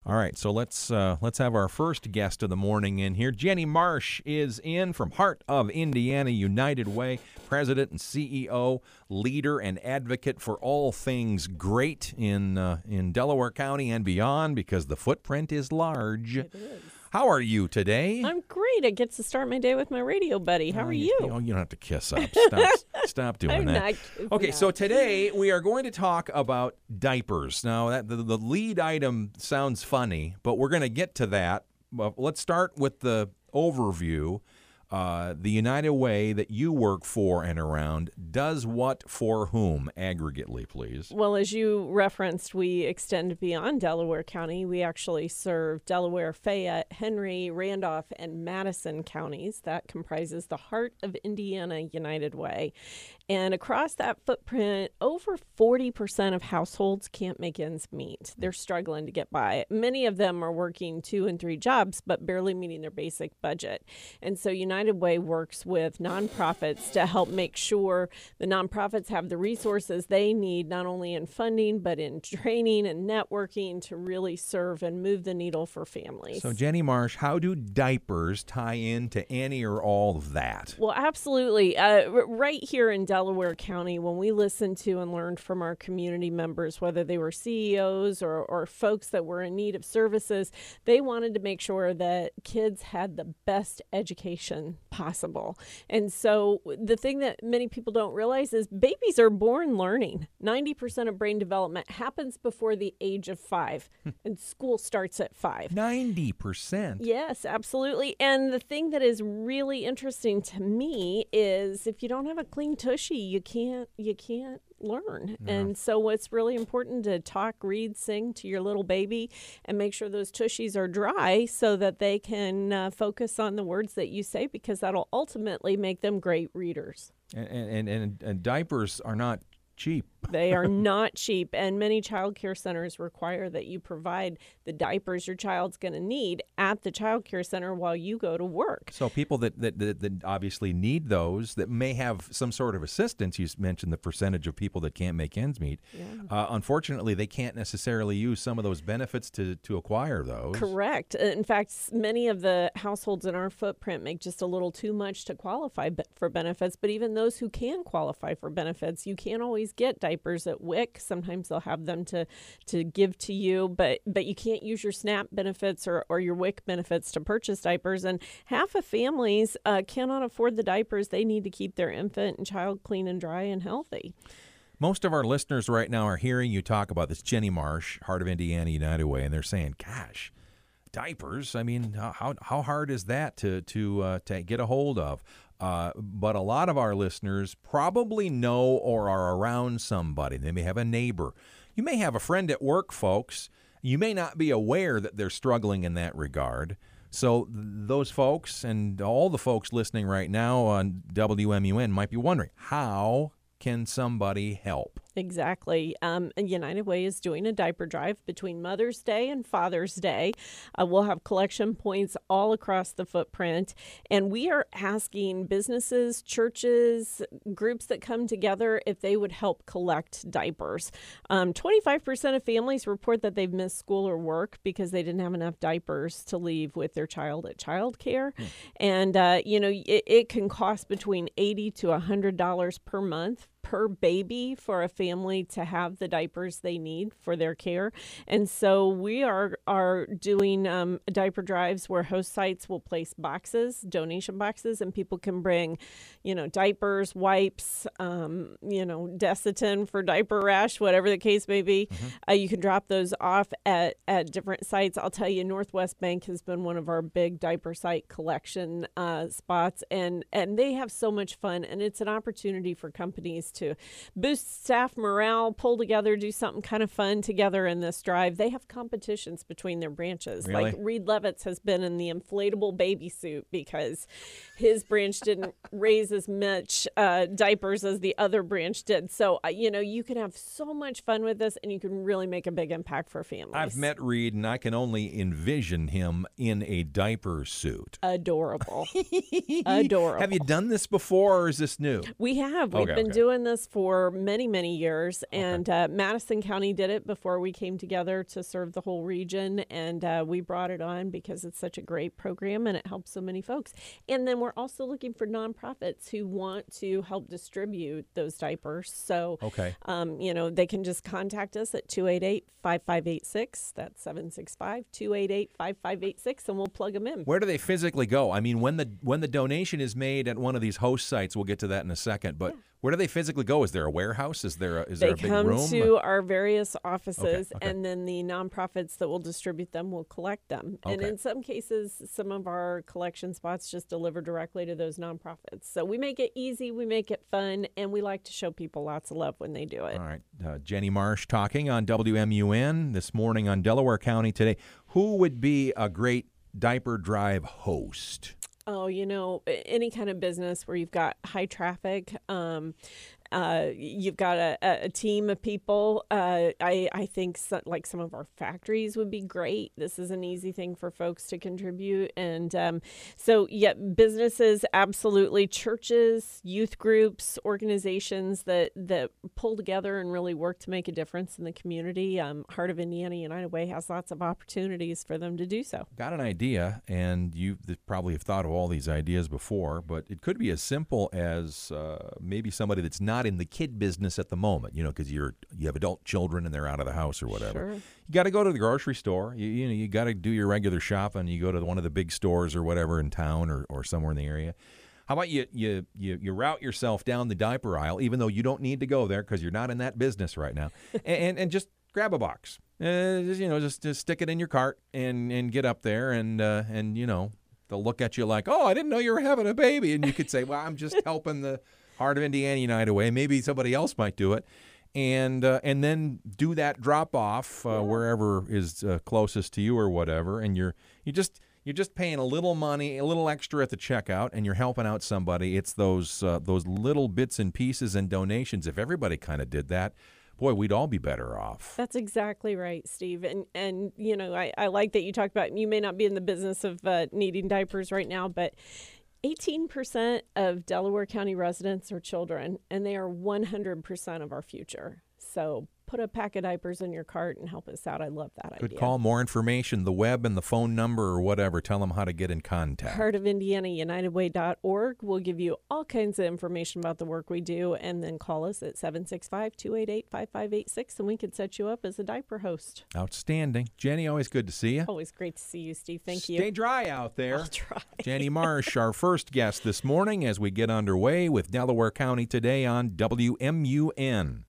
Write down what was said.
All right, so let's have our first guest of the morning in here. Jenny Marsh is in from Heart of Indiana United Way, president and CEO, leader and advocate for all things great in Delaware County and beyond, because the footprint is large. It is. How are you today? I'm great. I get to start my day with my radio buddy. How are you? You don't have to kiss up. Stop doing I'm that. not kissing Okay, up. so today we are going to talk about diapers. Now, the lead item sounds funny, but we're going to get to that. But let's start with the overview. The United Way that you work for and around does what for whom, aggregately, please? Well, as you referenced, we extend beyond Delaware County. We actually serve Delaware, Fayette, Henry, Randolph, and Madison counties. That comprises the Heart of Indiana United Way. And across that footprint, over 40% of households can't make ends meet. They're struggling to get by. Many of them are working 2 and 3 jobs, but barely meeting their basic budget. And so United Way works with nonprofits to help make sure the nonprofits have the resources they need, not only in funding, but in training and networking to really serve and move the needle for families. So, Jenny Marsh, how do diapers tie into any or all of that? Well, absolutely. Right here in Delaware County, when we listened to and learned from our community members, whether they were CEOs or folks that were in need of services, they wanted to make sure that kids had the best education possible. And so the thing that many people don't realize is babies are born learning. 90% of brain development happens before the age of 5, and school starts at 5. 90%? Yes, absolutely. And the thing that is really interesting to me is if you don't have a clean tushy, you can't learn. No. And so it's really important to talk, read, sing to your little baby and make sure those tushies are dry so that they can focus on the words that you say, because that'll ultimately make them great readers. And diapers are not cheap. They are not cheap, and many child care centers require that you provide the diapers your child's going to need at the child care center while you go to work. So people that obviously need those, that may have some sort of assistance, you mentioned the percentage of people that can't make ends meet. Yeah. Unfortunately, they can't necessarily use some of those benefits to acquire those. Correct. In fact, many of the households in our footprint make just a little too much to qualify for benefits, but even those who can qualify for benefits, you can't always get diapers at WIC. Sometimes they'll have them to give to you, but you can't use your SNAP benefits or your WIC benefits to purchase diapers. And half of families cannot afford the diapers they need to keep their infant and child clean and dry and healthy. Most of our listeners right now are hearing you talk about this, Jenny Marsh, Heart of Indiana United Way, and they're saying, gosh, diapers, I mean, how hard is that to get a hold of? But a lot of our listeners probably know or are around somebody. They may have a neighbor. You may have a friend at work, folks. You may not be aware that they're struggling in that regard. So those folks and all the folks listening right now on WMUN might be wondering, how can somebody help? Exactly. United Way is doing a diaper drive between Mother's Day and Father's Day. We'll have collection points all across the footprint, and we are asking businesses, churches, groups that come together if they would help collect diapers. 25% of families report that they've missed school or work because they didn't have enough diapers to leave with their child at childcare. And, it can cost between $80 to $100 per month per baby for a family to have the diapers they need for their care. And so we are doing diaper drives where host sites will place boxes, donation boxes, and people can bring, diapers, wipes, Desitin for diaper rash, whatever the case may be. Mm-hmm. You can drop those off at different sites. I'll tell you, Northwest Bank has been one of our big diaper site collection spots, and they have so much fun, and it's an opportunity for companies to boost staff morale, pull together, do something kind of fun together in this drive. They have competitions between their branches. Really? Like Reed Levitz has been in the inflatable baby suit because his branch didn't raise as much diapers as the other branch did. So, you can have so much fun with this, and you can really make a big impact for families. I've met Reed, and I can only envision him in a diaper suit. Adorable. Adorable. Have you done this before, or is this new? We have. We've Okay, been okay. doing done this for many, many years, and Madison County did it before we came together to serve the whole region, and we brought it on because it's such a great program and it helps so many folks. And then we're also looking for nonprofits who want to help distribute those diapers. So, they can just contact us at 288-5586. That's 765-288-5586, and we'll plug them in. Where do they physically go? I mean, when the donation is made at one of these host sites, we'll get to that in a second, but where do they physically go? Is there a warehouse? Is there a big room? They come to our various offices, Okay. and then the nonprofits that will distribute them will collect them. And Okay. in some cases, some of our collection spots just deliver directly to those nonprofits. So we make it easy, we make it fun, and we like to show people lots of love when they do it. All right. Jenny Marsh talking on WMUN this morning on Delaware County Today. Who would be a great diaper drive host? Oh, any kind of business where you've got high traffic, you've got a team of people. I think some of our factories would be great. This is an easy thing for folks to contribute. And businesses, absolutely. Churches, youth groups, organizations that pull together and really work to make a difference in the community. Heart of Indiana United Way has lots of opportunities for them to do so. Got an idea, and you probably have thought of all these ideas before, but it could be as simple as maybe somebody that's not in the kid business at the moment, because you have adult children and they're out of the house or whatever. Sure. You got to go to the grocery store. You got to do your regular shopping. You go to one of the big stores or whatever in town or somewhere in the area. How about you route yourself down the diaper aisle, even though you don't need to go there because you're not in that business right now, and just grab a box. Just stick it in your cart and get up there and they'll look at you like, oh, I didn't know you were having a baby, and you could say, well, I'm just helping the Heart of Indiana United Way. Maybe somebody else might do it, and then do that drop off wherever is closest to you or whatever, and you're just paying a little money, a little extra at the checkout, and you're helping out somebody. It's those little bits and pieces and donations. If everybody kind of did that, boy, we'd all be better off. That's exactly right, Steve. And I like that you talked about, you may not be in the business of needing diapers right now, but 18% of Delaware County residents are children, and they are 100% of our future. So put a pack of diapers in your cart and help us out. I love that idea. Good call. More information, the web and the phone number or whatever. Tell them how to get in contact. Heart of Indiana UnitedWay.org will give you all kinds of information about the work we do, and then call us at 765-288-5586, and we can set you up as a diaper host. Outstanding. Jenny, always good to see you. Always great to see you, Steve. Thank you. Stay dry out there. I'll try. Jenny Marsh, our first guest this morning as we get underway with Delaware County Today on WMUN.